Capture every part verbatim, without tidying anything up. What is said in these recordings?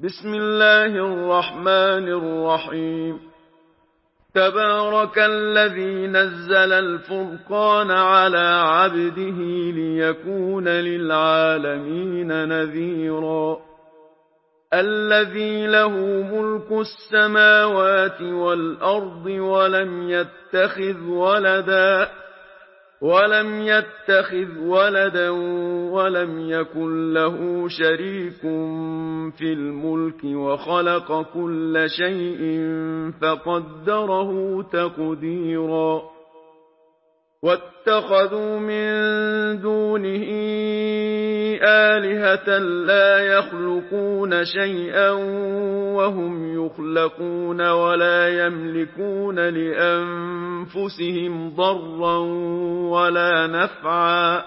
بسم الله الرحمن الرحيم تبارك الذي نزل الفرقان على عبده ليكون للعالمين نذيرا الذي له ملك السماوات والأرض ولم يتخذ ولدا ولم يتخذ ولدا ولم يكن له شريك في الملك وخلق كل شيء فقدره تقديرا واتخذوا من دونه آلهة لا يخلقون شيئا وهم يخلقون ولا يملكون لأنفسهم ضرا ولا نفعا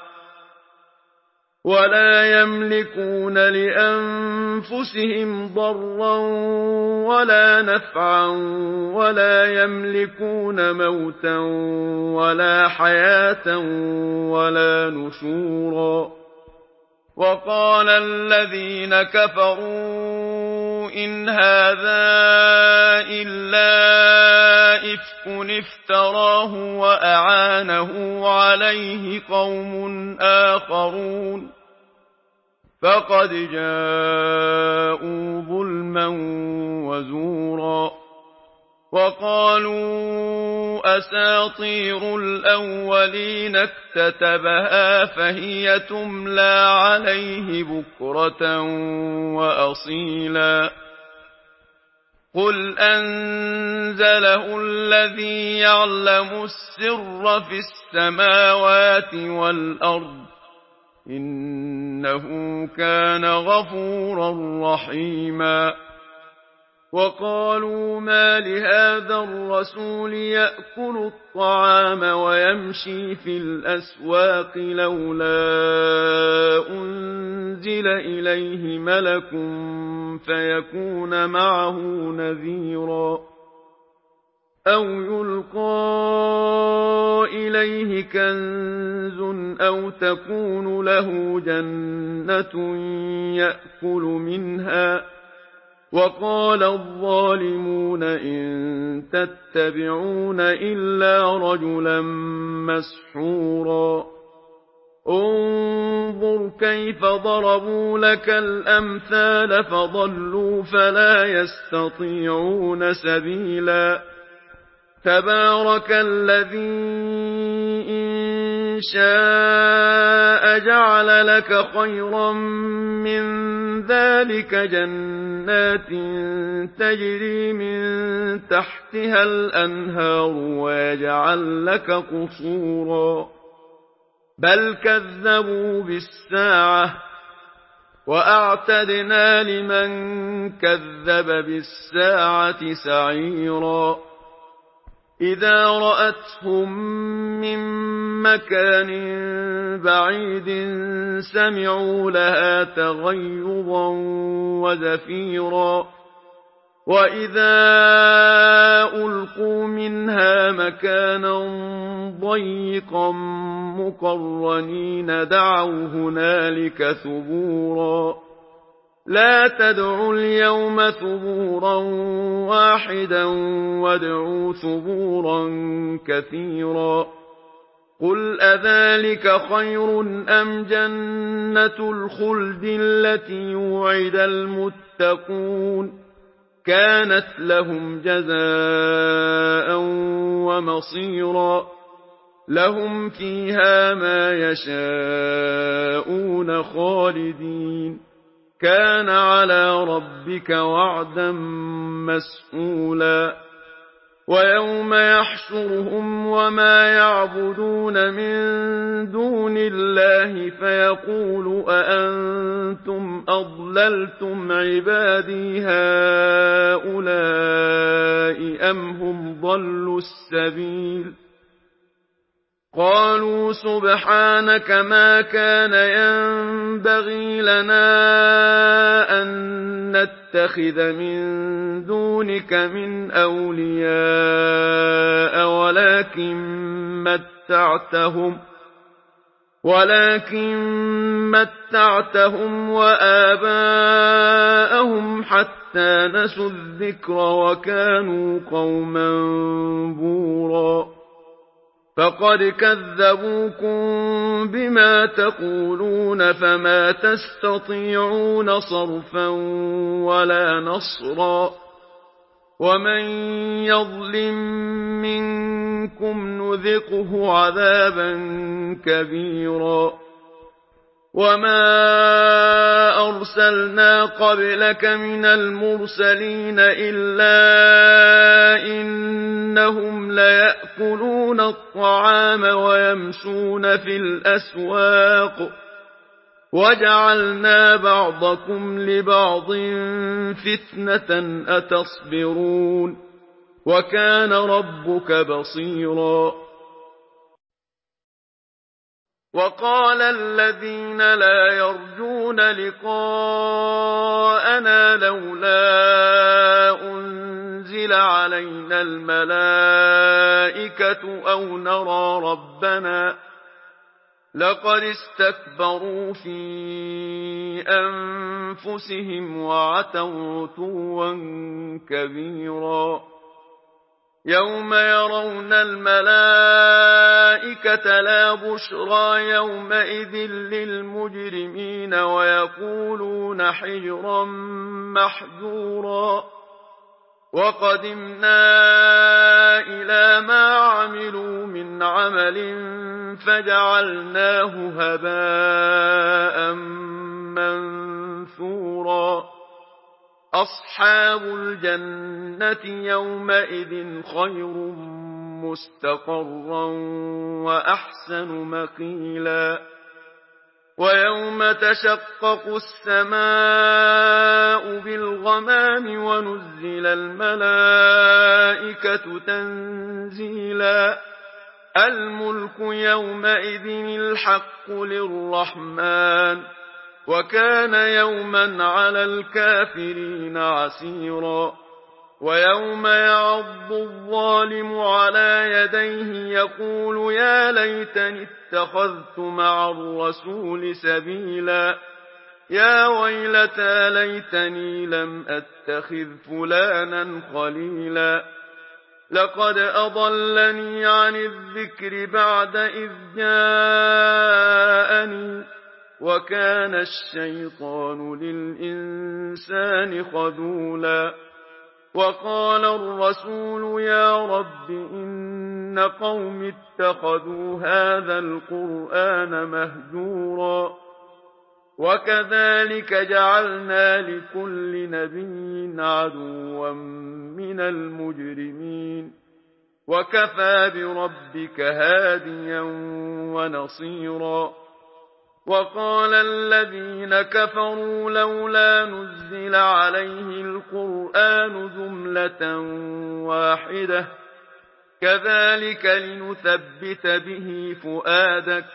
ولا يملكون لأنفسهم ضرا ولا نفعا ولا يملكون موتا ولا حياة ولا نشورا وقال الذين كفروا إن هذا إلا إفك افتراه وأعانه عليه قوم آخرون فقد جاءوا ظلما وزورا وقالوا أساطير الأولين اكتتبها فهي تملى عليه بكرة وأصيلا قل أنزله الذي يعلم السر في السماوات والأرض إنه كان غفورا رحيما وقالوا ما لهذا الرسول يأكل الطعام ويمشي في الأسواق لولا أنزل إليه ملك فيكون معه نذيرا أو يلقى إليه كنز أو تكون له جنة يأكل منها وقال الظالمون إن تتبعون إلا رجلا مسحورا انظر كيف ضربوا لك الأمثال فضلوا فلا يستطيعون سبيلا تبارك الذي إن شاء جعل لك خيرا من ذلك جنات تجري من تحتها الأنهار ويجعل لك قصورا بل كذبوا بالساعة وأعتدنا لمن كذب بالساعة سعيرا إذا رأتهم من مكان بعيد سمعوا لها تغيظا وزفيرا وإذا ألقوا منها مكانا ضيقا مقرنين دعوا هنالك ثبورا لا تدعوا اليوم ثبورا واحدا وادعوا ثبورا كثيرا قل أذلك خير أم جنة الخلد التي وعد المتقون كانت لهم جزاء ومصيرا لهم فيها ما يشاءون خالدين كان على ربك وعدا مسئولا ويوم يحشرهم وما يعبدون من دون الله فيقول أأنتم أضللتم عبادي هؤلاء أم هم ضلوا السبيل قالوا سبحانك ما كان ينبغي لنا أن نتخذ من دونك من أولياء ولكن متعتهم ولكن متعتهم وآباءهم حتى نسوا الذكر وكانوا قوما بورا فقد كذبوكم بما تقولون فما تستطيعون صرفا ولا نصرا ومن يظلم منكم نذقه عذابا كبيرا وما أرسلنا قبلك من المرسلين إلا إنهم ليأكلون الطعام ويمشون في الأسواق وجعلنا بعضكم لبعض فتنة أتصبرون وكان ربك بصيرا وقال الذين لا يرجون لقاءنا لولا أنزل علينا الملائكة أو نرى ربنا لقد استكبروا في أنفسهم وعتوا عتوا كبيرا يوم يرون الملائكة لا بشرى يومئذ للمجرمين ويقولون حجرا محجورا وقدمنا إلى ما عملوا من عمل فجعلناه هباء منثورا أصحاب الجنة يومئذ خير مستقرا وأحسن مقيلا ويوم تشقق السماء بالغمام ونزل الملائكة تنزيلا الملك يومئذ الحق للرحمن وكان يوما على الكافرين عسيرا ويوم يعض الظالم على يديه يقول يا ليتني اتخذت مع الرسول سبيلا يا ويلتى ليتني لم أتخذ فلانا خليلا لقد أضلني عن الذكر بعد إذ جاءني وكان الشيطان للإنسان خذولا وقال الرسول يا رب إن قوم اتخذوا هذا القرآن مهجورا وكذلك جعلنا لكل نبي عدوا من المجرمين وكفى بربك هاديا ونصيرا وقال الذين كفروا لولا نزل عليه القرآن جملة واحدة كذلك لنثبت به فؤادك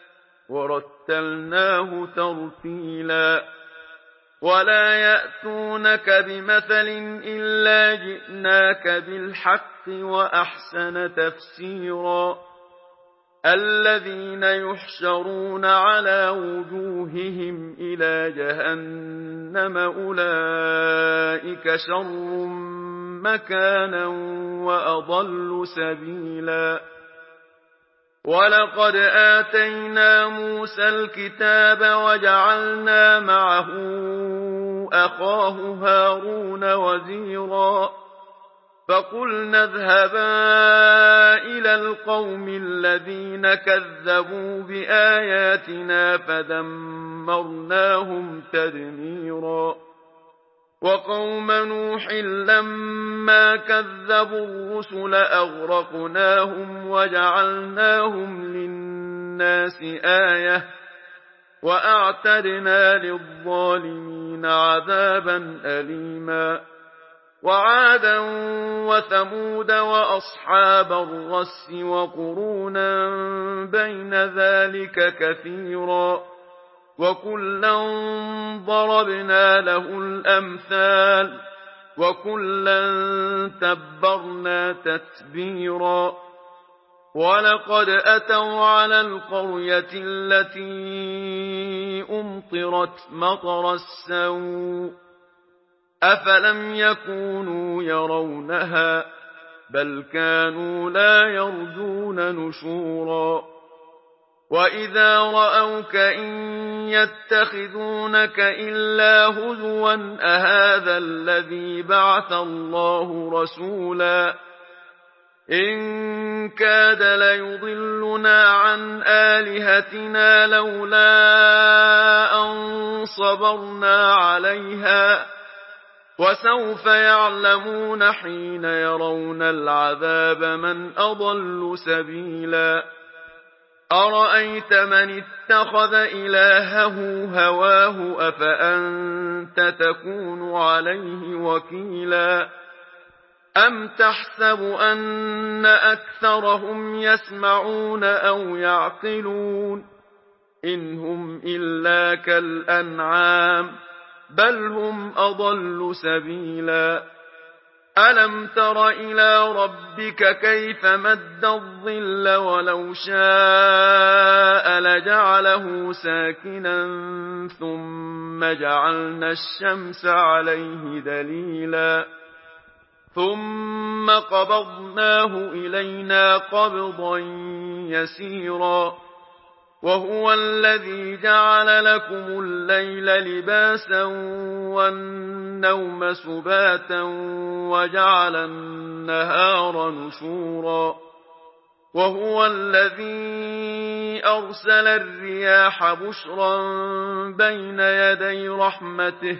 ورتلناه ترتيلا ولا يأتونك بمثل إلا جئناك بالحق وأحسن تفسيرا الذين يحشرون على وجوههم إلى جهنم أولئك شر مكانا وأضل سبيلا ولقد آتينا موسى الكتاب وجعلنا معه أخاه هارون وزيرا فقلنا اذهبا إلى القوم الذين كذبوا بآياتنا فدمرناهم تدميرا وقوم نوح لما كذبوا الرسل أغرقناهم وجعلناهم للناس آية وأعتدنا للظالمين عذابا أليما وعادا وثمود وأصحاب الرس وقرونا بين ذلك كثيرا وكلا ضربنا له الأمثال وكلا تبرنا تتبيرا ولقد أتوا على القرية التي أمطرت مطر السوء أفلم يكونوا يرونها بل كانوا لا يرجون نشورا وإذا رأوك إن يتخذونك إلا هزوا أهذا الذي بعث الله رسولا إن كاد ليضلنا عن آلهتنا لولا أن صبرنا عليها وسوف يعلمون حين يرون العذاب من أضل سبيلا أرأيت من اتخذ إلهه هواه أفأنت تكون عليه وكيلا أم تحسب أن أكثرهم يسمعون أو يعقلون إن هم إلا كالأنعام بل هم أضل سبيلا ألم تر إلى ربك كيف مد الظل ولو شاء لجعله ساكنا ثم جعلنا الشمس عليه دليلا ثم قبضناه إلينا قبضا يسيرا وهو الذي جعل لكم الليل لباسا والنوم سباتا وجعل النهار نشورا وهو الذي أرسل الرياح بشرا بين يدي رحمته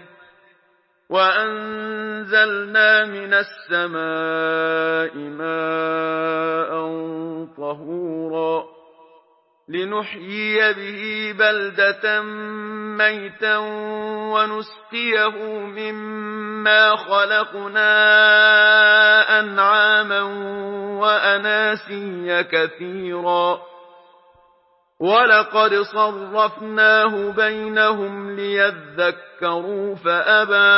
وأنزلنا من السماء ماء طهورا لنحيي به بلدة ميتا ونسقيه مما خلقنا أنعاما وأناسيا كثيرا ولقد صرفناه بينهم ليذكروا فأبى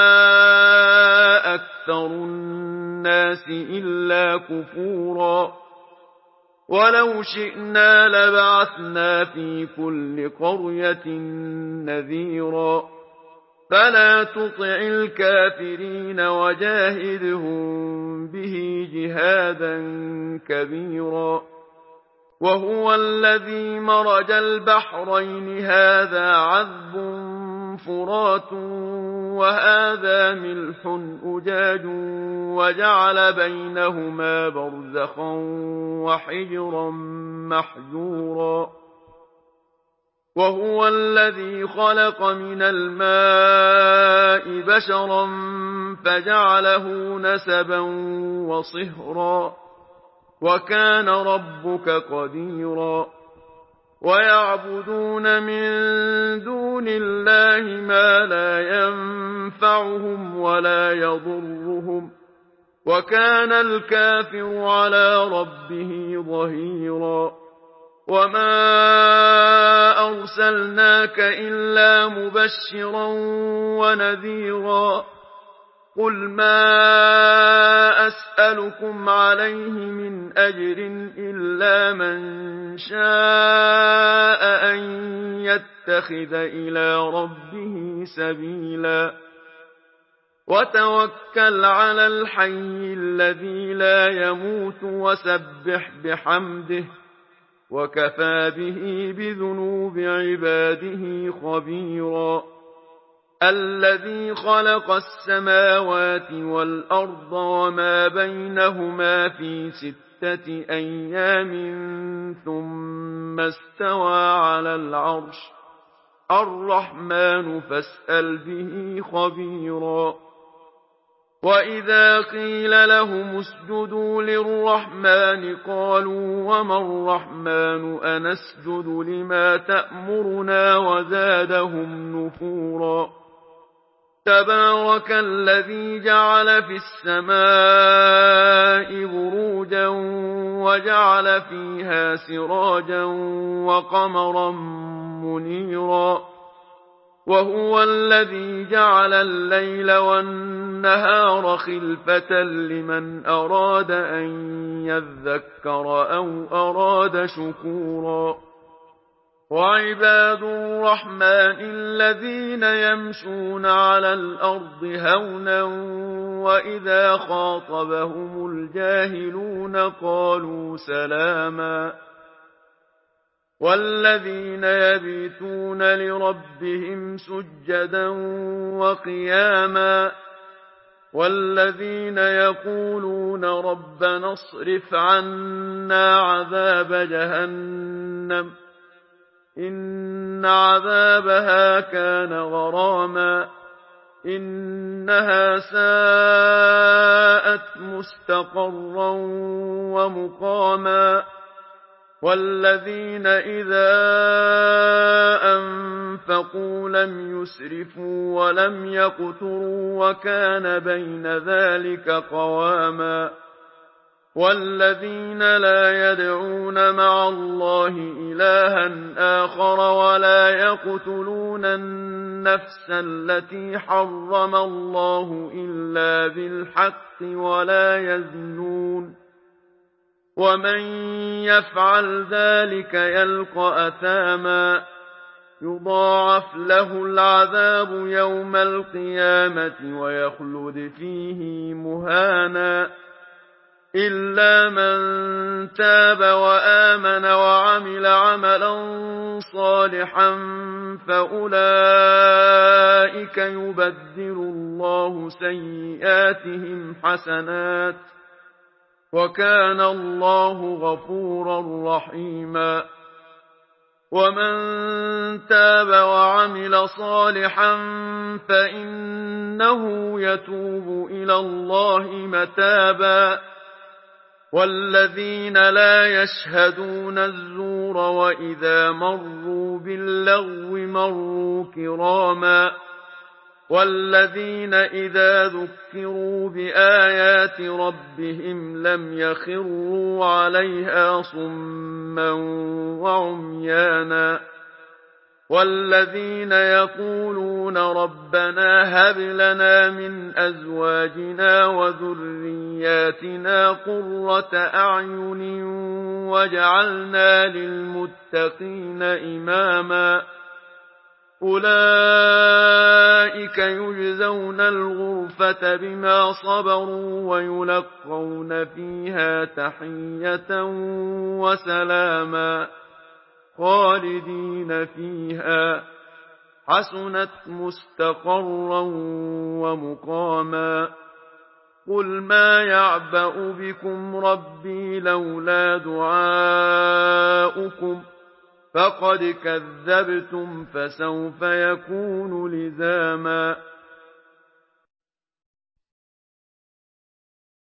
أكثر الناس إلا كفورا ولو شئنا لبعثنا في كل قرية نذيرا فلا تطع الكافرين وجاهدهم به جهادا كبيرا وهو الذي مرج البحرين هذا عذب فرات وهذا ملح أجاج وجعل بينهما برزخا وحجرا محجورا وهو الذي خلق من الماء بشرا فجعله نسبا وصهرا وكان ربك قديرا ويعبدون من دون الله ما لا ينفعهم ولا يضرهم وكان الكافر على ربه ظهيرا وما أرسلناك إلا مبشرا ونذيرا قل ما أسألكم عليه من أجر إلا من شاء أن يتخذ إلى ربه سبيلا وتوكل على الحي الذي لا يموت وسبح بحمده وكفى به بذنوب عباده خبيرا الذي خلق السماوات والأرض وما بينهما في ستة أيام ثم استوى على العرش الرحمن فاسأل به خبيرا وإذا قيل لهم اسجدوا للرحمن قالوا وما الرحمن أنسجد لما تأمرنا وزادهم نفورا تبارك الذي جعل في السماء بروجا وجعل فيها سراجا وقمرا منيرا وهو الذي جعل الليل والنهار خلفة لمن أراد أن يذكر أو أراد شكورا وعباد الرحمن الذين يمشون على الأرض هونا وإذا خاطبهم الجاهلون قالوا سلاما والذين يبيتون لربهم سجدا وقياما والذين يقولون ربنا اصرف عنا عذاب جهنم إن عذابها كان غراما إنها ساءت مستقرا ومقاما والذين إذا أنفقوا لم يسرفوا ولم يقتروا وكان بين ذلك قواما والذين لا يدعون مع الله إلها آخر ولا يقتلون النفس التي حرم الله إلا بالحق ولا يزنون ومن يفعل ذلك يلقى أثاما يضاعف له العذاب يوم القيامة ويخلد فيه مهانا إلا من تاب وآمن وعمل عملا صالحا فأولئك يبدل الله سيئاتهم حسنات وكان الله غفورا رحيما ومن تاب وعمل صالحا فإنه يتوب إلى الله متابا والذين لا يشهدون الزور وإذا مروا باللغو مروا كراما والذين إذا ذكروا بآيات ربهم لم يخروا عليها صما وعميانا والذين يقولون ربنا هب لنا من أزواجنا وذرياتنا قرة أعين واجعلنا للمتقين إماما أولئك يجزون الغرفة بما صبروا ويلقون فيها تحية وسلاما خالدين فيها حسنت مستقرا ومقاما قل ما يعبأ بكم ربي لولا دعاؤكم فقد كذبتم فسوف يكون لزاما